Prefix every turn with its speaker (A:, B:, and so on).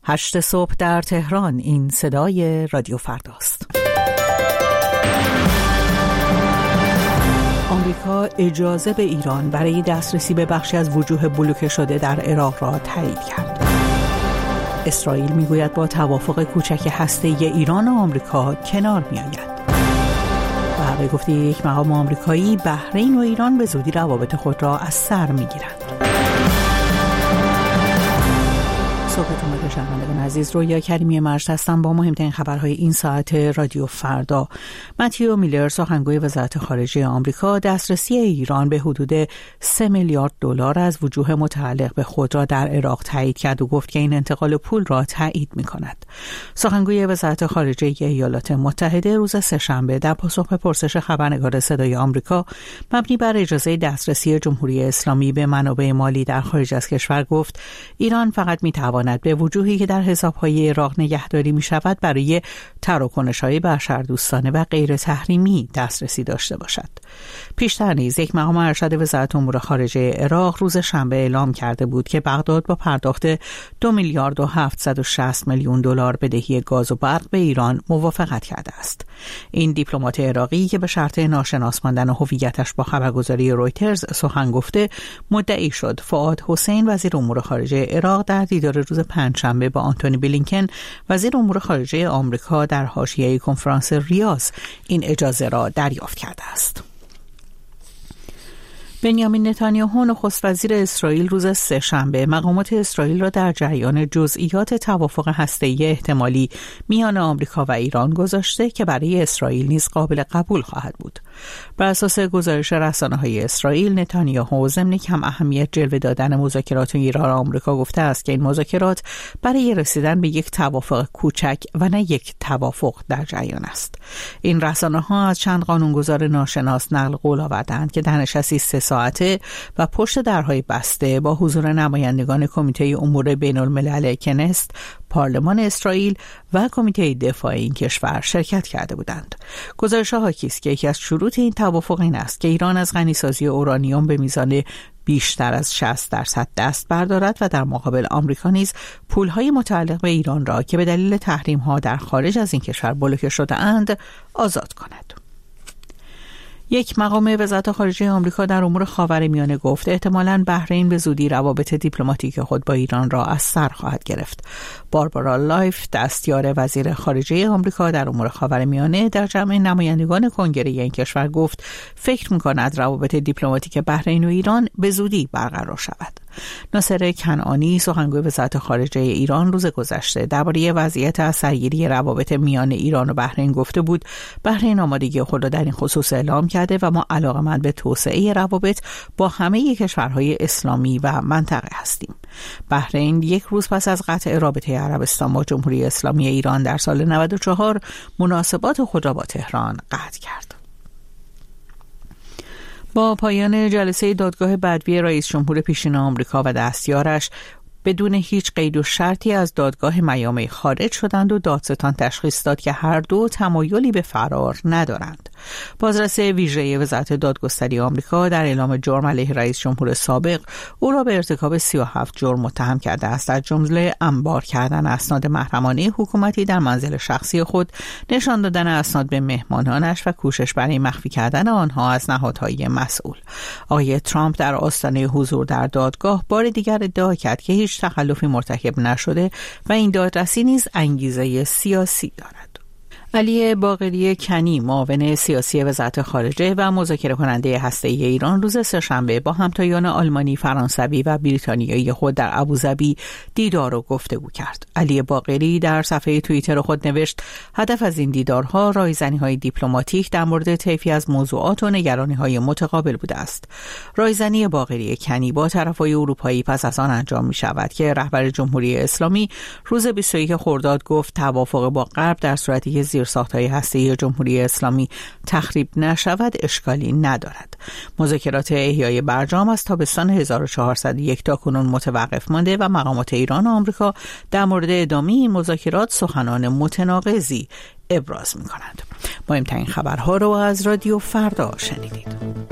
A: 8 صبح در تهران. این صدای رادیو فرداست. آمریکا اجازه به ایران برای دسترسی به بخشی از وجوه بلوکه شده در عراق را تایید کرد. اسرائیل میگوید با توافق کوچک هسته‌ای ایران و آمریکا کنار میآید. و به گفته یک مقام آمریکایی، بحرین و ایران به زودی روابط خود را از سر میگیرند. صبحتون بخیر شنوندگان عزیز، رویا کریمی مرج هستم با مهمترین خبرهای این ساعت رادیو فردا. متیو میلر، سخنگوی وزارت خارجه آمریکا، دسترسی ایران به حدود 3 میلیارد دلار از وجوه متعلق به خود را در عراق تایید کرد و گفت که این انتقال پول را تایید می‌کند. سخنگوی وزارت خارجه ایالات متحده روز سه‌شنبه در پاسخ به پرسش خبرنگار صدای آمریکا مبنی بر اجازه دسترسی جمهوری اسلامی به منابع مالی در خارج از کشور گفت ایران فقط می‌تواند به وجوهی که در حساب‌های عراق نگهداری می‌شود برای تراکنش‌های بشردوستانه و غیر تحریمی دسترسی داشته باشد. پیشتر نیز یک مقام ارشد وزارت امور خارجه عراق روز شنبه اعلام کرده بود که بغداد با پرداخت 2 میلیارد و 760 میلیون دلار بدهی گاز و برق به ایران موافقت کرده است. این دیپلمات عراقی که به شرط ناشناس ماندن هویتش با خبرگزاری رویترز سخن گفته، مدعی شد فؤاد حسین، وزیر امور خارجه عراق، در دیدار روز پنجشنبه با آنتونی بلینکن، وزیر امور خارجه آمریکا، در حاشیه کنفرانس ریاض این اجازه را دریافت کرده است. بنیامین نتانیاهو، نخست وزیر اسرائیل، روز سه‌شنبه مقامات اسرائیل را در جریان جزئیات توافق هسته‌ای احتمالی میان آمریکا و ایران گذاشته که برای اسرائیل نیز قابل قبول خواهد بود. بر اساس گزارش رسانه‌های اسرائیل، نتانیاهو ضمن کم اهمیت جلوه دادن مذاکرات ایران و آمریکا گفته است که این مذاکرات برای رسیدن به یک توافق کوچک و نه یک توافق در جریان است. این رسانه‌ها از چند قانونگذار ناشناس نقل قول آوردند که در نشستی 3 ساعته و پشت درهای بسته با حضور نمایندگان کمیته امور بین الملل کنست، پارلمان اسرائیل و کمیته دفاع این کشور شرکت کرده بودند. گزارش‌ها حاکی است که یکی از شروط این توافق این است که ایران از غنیسازی اورانیوم به میزان بیشتر از 60% دست بردارد و در مقابل آمریکا نیز پول‌های متعلق به ایران را که به دلیل تحریم‌ها در خارج از این کشور بلوکه شده‌اند آزاد کند. یک مقام وزارت خارجه آمریکا در امور خاورمیانه گفت احتمالاً بحرین به زودی روابط دیپلماتیک خود با ایران را از سر خواهد گرفت. باربارا لایف، دستیار وزیر خارجه آمریکا در امور خاورمیانه، در جمع نمایندگان کنگره این کشور گفت فکر می‌کند روابط دیپلماتیک بحرین و ایران به زودی برقرار شود. ناصر کنعانی، سخنگوی وزارت خارجه ایران، روز گذشته درباره وضعیت اثرگیری روابط میان ایران و بحرین گفته بود بحرین آمادگی خود را در این خصوص اعلام کرده و ما علاقه‌مند به توسعه روابط با همه کشورهای اسلامی و منطقه هستیم. بحرین یک روز پس از قطع رابطه عربستان با جمهوری اسلامی ایران در سال 94 مناسبات خود را با تهران قطع کرد. با پایان جلسه دادگاه بدوی رئیس جمهور پیشین آمریکا و دستیارش بدون هیچ قید و شرطی از دادگاه میامی خارج شدند و دادستان تشخیص داد که هر دو تمایلی به فرار ندارند. بازرس ویژه وزارت دادگستری آمریکا در اعلام جرم علیه رئیس جمهور سابق او را به ارتکاب 37 جرم متهم کرده است، از جمله انبار کردن اسناد محرمانه حکومتی در منزل شخصی خود، نشان دادن اسناد به مهمانانش و کوشش برای مخفی کردن آنها از نهادهای مسئول. آقای ترامپ در آستانه حضور در دادگاه بار دیگر ادعا کرد که هیچ تخلفی مرتکب نشده و این دادرسی نیز انگیزه سیاسی دارد. علی باقری کنی، معاون سیاسی وزارت خارجه و مذاکره کننده هسته‌ای ایران، روز سه‌شنبه با همتایان آلمانی، فرانسوی و بریتانیایی خود در ابوظبی دیدار و گفتگو کرد. علی باقری در صفحه توییتر خود نوشت هدف از این دیدارها رایزنی‌های دیپلماتیک در مورد طیفی از موضوعات و نگرانی‌های متقابل بوده است. رایزنی باقری کنی با طرفای اروپایی پس از آن انجام می‌شود که رهبر جمهوری اسلامی روز 21 خرداد گفت توافق با غرب در صورتی که زیرساخت‌های هسته‌ای جمهوری اسلامی تخریب نشود اشکالی ندارد. مذاکرات احیای برجام از تابستان 1401 تا کنون متوقف مانده و مقامات ایران و آمریکا در مورد ادامه این مذاکرات سخنان متناقضی ابراز می‌کنند. مهمترین خبرها رو از رادیو فردا شنیدید.